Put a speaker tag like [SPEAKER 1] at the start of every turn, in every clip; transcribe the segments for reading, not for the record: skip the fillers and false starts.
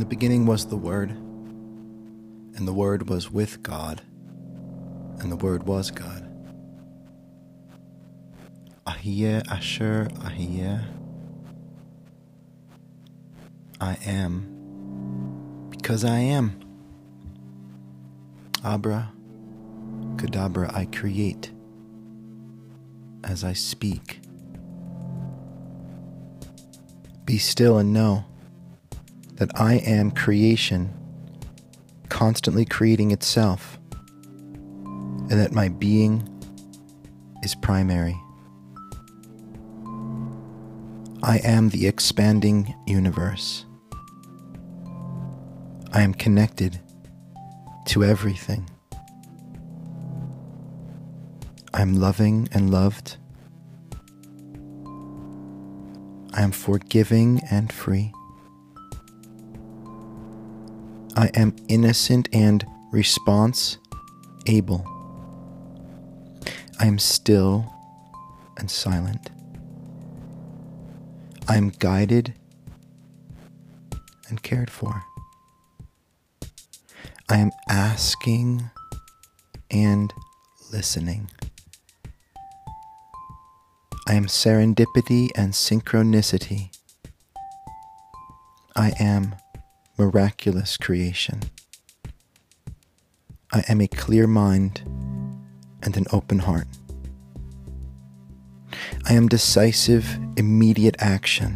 [SPEAKER 1] the beginning was the Word, and the Word was with God, and the Word was God. Ahyeh Asher Ahyeh. I am, because I am. Abra, Kadabra, I create as I speak. Be still and know that I am creation, constantly creating itself, and that my being is primary. I am the expanding universe. I am connected to everything. I am loving and loved. I am forgiving and free. I am innocent and response able. I am still and silent. I am guided and cared for. I am asking and listening. I am serendipity and synchronicity. I am miraculous creation. I am a clear mind and an open heart. I am decisive, immediate action.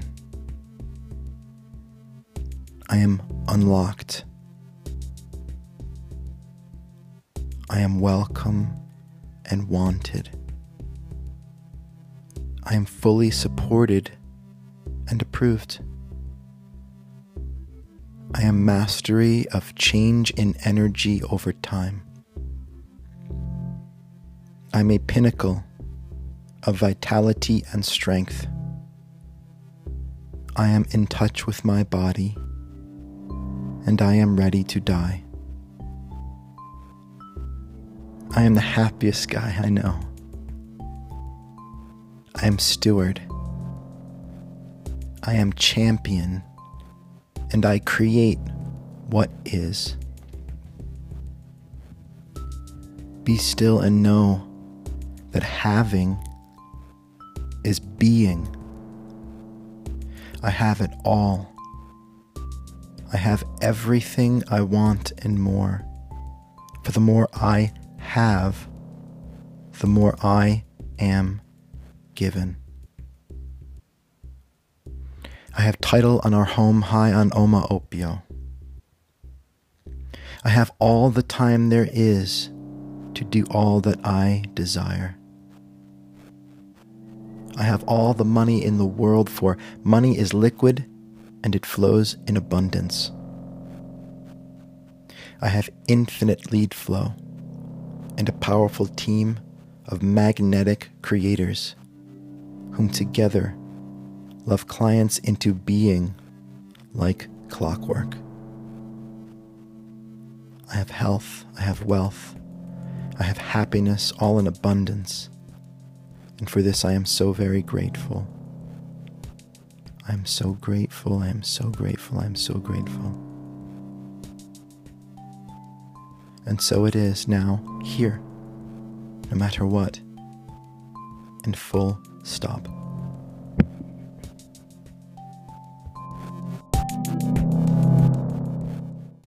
[SPEAKER 1] I am unlocked. I am welcome and wanted. I am fully supported and approved. I am mastery of change in energy over time. I am a pinnacle of vitality and strength. I am in touch with my body, and I am ready to die. I am the happiest guy I know. I am steward. I am champion, and I create what is. Be still and know that having is being. I have it all. I have everything I want and more. For the more I have, the more I am given. I have title on our home high on Oma Opio. I have all the time there is to do all that I desire. I have all the money in the world, for money is liquid and it flows in abundance. I have infinite lead flow and a powerful team of magnetic creators whom together love clients into being like clockwork. I have health, I have wealth, I have happiness, all in abundance. And for this I am so very grateful. I am so grateful, I am so grateful, I am so grateful. And so it is now, here, no matter what, and full stop.